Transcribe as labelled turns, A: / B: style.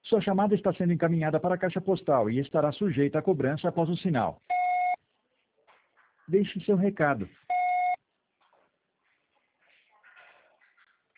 A: Sua chamada está sendo encaminhada para a caixa postal e estará sujeita a cobrança após o sinal. Deixe seu recado.